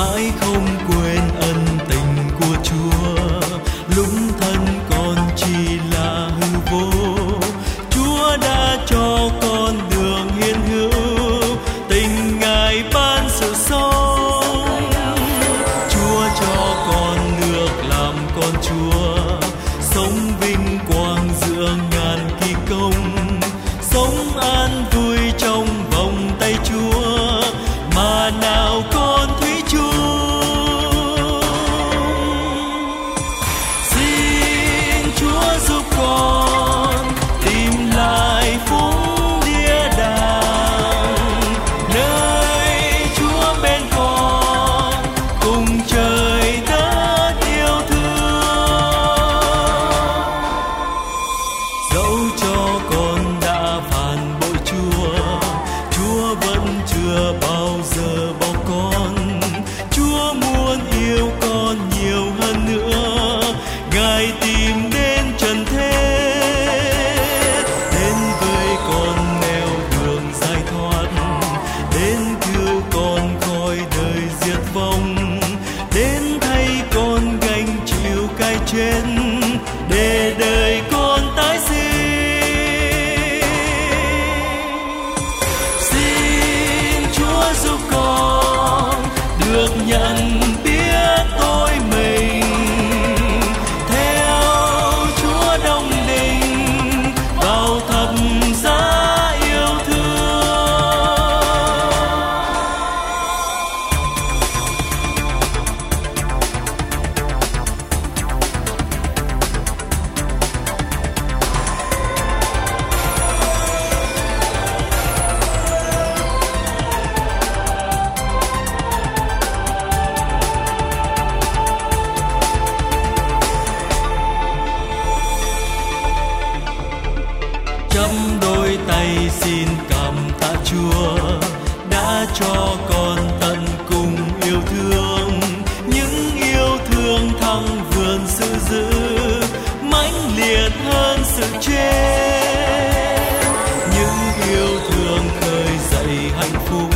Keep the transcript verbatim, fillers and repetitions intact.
mãi không quên ân tình của Chúa. Lúc thân còn chỉ là hư vô, Chúa đã cho con đường hiền hữu, tình Ngài ban sự sống. Chúa cho con được làm con Chúa, sống vinh quang giữa ngàn kỳ công, sống an vui trong vòng tay Chúa, mà nào con thủy chung. Xin Chúa giúp con tìm lại phúng địa đàng, nơi Chúa bên con cùng trời đất yêu thương. Dẫu cho con đã phản bội Chúa, Chúa vẫn chưa bao giờ bỏ con. Chúa muốn yêu con nhiều hơn nữa, Ngài tìm đến trần thế, đến với con nẻo đường giải thoát, đến cứu con khỏi đời diệt vong, đến thay con gánh chịu cái chết, để đời con tái sinh. Xin Chúa giúp con được nhận biết tôi mình, theo Chúa đồng định vào thập giá yêu thương. Chắp đôi tay xin cảm tạ Chúa đã cho con tận cùng yêu thương, những yêu thương thăng vượt sự dữ, mãnh liệt hơn sự chết, những yêu thương khơi dậy hạnh phúc